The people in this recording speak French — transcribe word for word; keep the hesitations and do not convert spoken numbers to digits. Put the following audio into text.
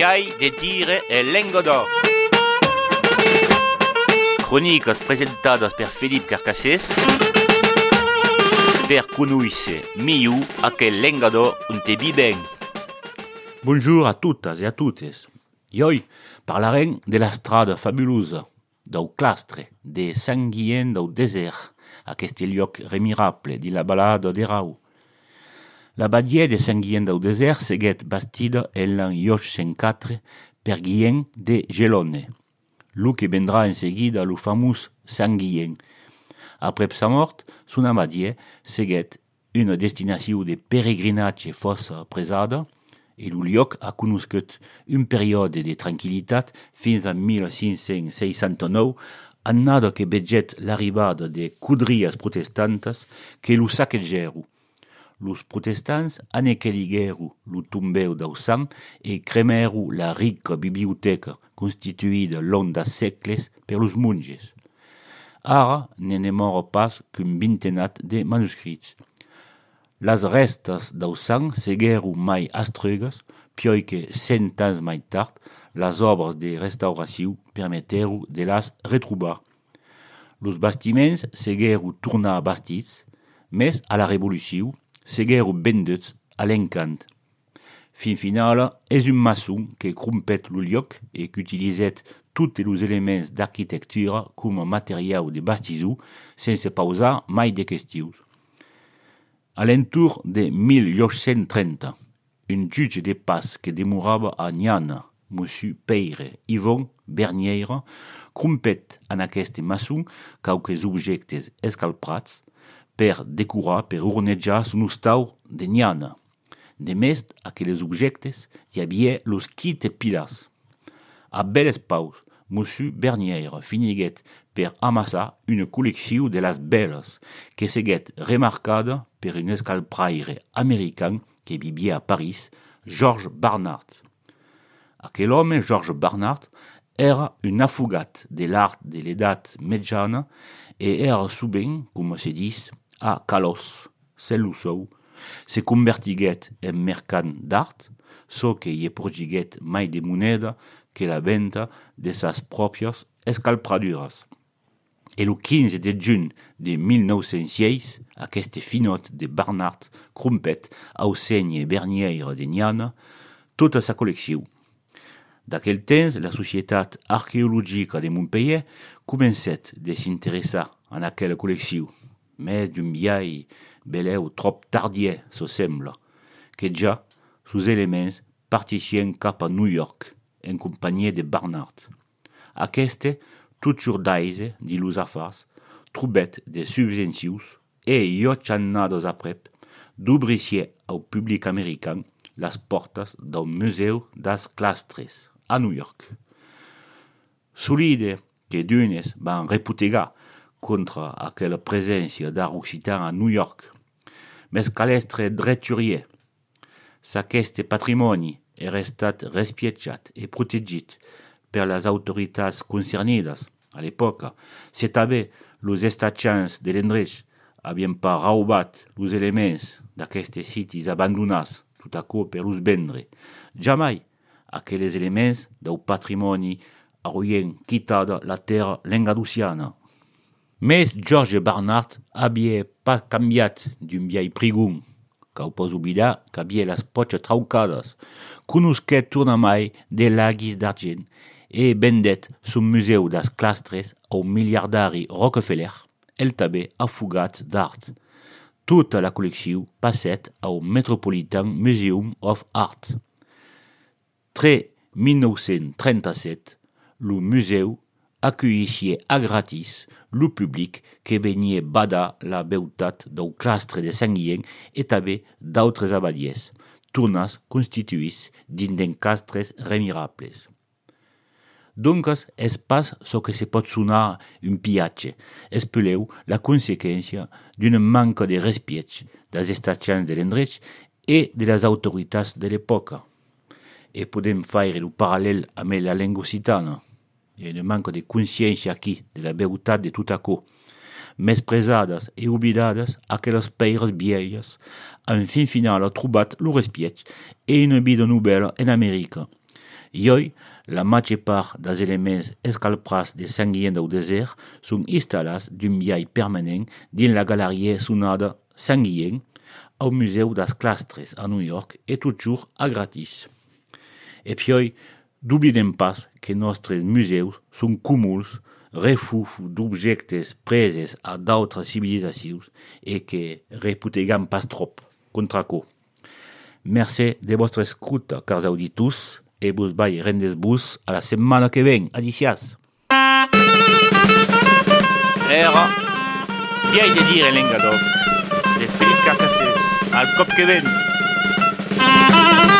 migliaia di tire e lengo d'or. Crónicas presentadas per Felipe Carcassés per conoscere meglio aquel lengador on te viven. Bonjour a tuttes et à toutes. I oggi parlarem de la strada fabulosa del clastre de Sant Guillem del Desert, aquest lloc remirable de la balada de Rau. La badia de Sant Guillem del Desert seguet bastida en l'any ocho-cent quatre per Guillem de Gelone, lo que vendrà en seguida lo famós Sant Guillem. Après sa mort, son abadia seguet una destinació de peregrinatge força presada, e lo lloc ha conoscut un període de tranquil·litat fins a mil cinc-cents seixanta-nou, annada que veget l'arribada de cudrias protestantes que lo saquegeru. Los protestants anequeligueru lo tombeu del sant e cremeru la rica biblioteca constituïda long das segles per los monges. Ara ne mora pas qu'un vintenat de manuscrits. Las restas del sant segueru mai astrugues, pioi que cent ans mai tard, las obres de restauració permetteru de las retrubar. Los bastiments segueru tornar bastits, mes a la revolució segueru venduts a l'encant. Fin finala és un maçon que crompet lo lloc e qu'utilisèt tots los elements d'arquitectura com a materiau de bastissó sense pausar mai de qüestions. A l'entour de mil ocho-cents trenta, un jutge de pas que demorava a Niana, Monsieur Peyre Yvon Bernière, crompet en aquest maçon quauques objectes escalprats per decorar, per ornejar son hostal de Niana. De més aquells objectes hi havia los quite pilars. A belles paus, Monsieur Bernière finiguet per amassar una col·lecció de las belles que seguet remarcada per un escalpraire american que vivia a París, Georges Barnard. Aquel home, Georges Barnard, era un afugat de l'art de l'edat mitjana e era sovint, com se diz, a Calos, Celusou, se convertiguet en mercant d'art, so que hi porgiguet mai de moneda que la venta de sas pròpies escalpradures. E lo quinze de juny de mil nou-cents sis, aquest finot de Barnard crompet au seny Bernière de Niana tota sa col·lecció. D'aquell temps, la Societat Arqueologica de Montpellier comencet de s'interessar en aquella col·lecció, més d'un viai beleu trop tardier, so sembla, que ja sus elements particien cap a New York, en companyia de Barnard. Aquesta, tot jordaise de los afars, trobet de subvencions e ocho annades aprep, d'obrissier au public american las portas del Museu das Clastres a New York. Solide que d'unes van reputegar contra aquella presència d'art occitan a New York, mes calestre dreturier. S'aqueste patrimoni è restat respietjat e protegit per las autoritats concernidas. A l'època, se també los estatjans de l'endrech havien pas raubat los elements d'aquestes sitis abandonats tot aquò per los vendre. Jamai aquells elements del patrimoni auien quitada la terra lengaduciana. Mes George Barnard havia pas canviat d'un viai prigon, cau pos oblidar qu'havia las poches traucades, conosquet tornamai de laguis d'argent e vendet son museu das clastres au miliardari Rockefeller, el també afugat d'art. Tota la col·lecció passet au Metropolitan Museum of Art. Tre mil nou-cents trenta-set, lo museu acullixie a gratis lo public que venia badar la beutat del clastre de Sant Guillem e també d'autres abadies, tornas constituïts dins d'encastres remirables. Doncas és pas so que se pot sonar un piatge, és peleu la conseqüència d'una manca de respietge dels estatjans de l'endrech e de les autoritats de l'època. E podem faire lo paral·lel amb la lengua occitana. Hi ha una manca de consciència aquí de la veritat de tot aquò. Mespresades e oblidades aquelles peires vieilles, en fin final ha trobat lo respietge e una vida nouvelle en Amèrica. Ioi, la major part dels elements escalprats de Sant Guillem del Desert són instal·lats d'un biai permanent dins la galeria sonada Sant Guillem au Museu dels Clastres a New York e toujours a gratis. E puis, n'oblidem pas que nostres museus són cúmuls, refugis d'objectes preses a d'autres civilisacions e que reputegam pas trop contra co. Merci de vostra escuta, cars auditors, e vos vai rendes-vos a la setmana que ven. Adicias! Era, viei de dire Lengador, de Philippe Carcassès, al cop que ven.